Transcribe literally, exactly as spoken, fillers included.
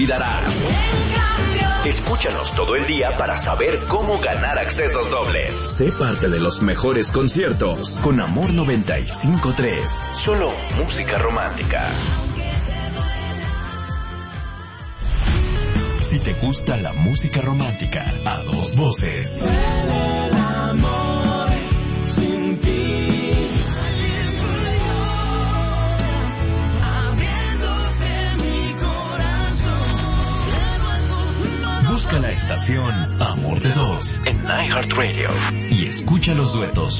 olvidarás. Escúchanos todo el día para saber cómo ganar accesos dobles. Sé parte de los mejores conciertos con Amor noventa y cinco punto tres. Solo música romántica. Si te gusta la música romántica a dos voces. El amor sin ti. Abriéndose mi corazón. Busca la estación Amor de Dos en iHeartRadio y escucha los duetos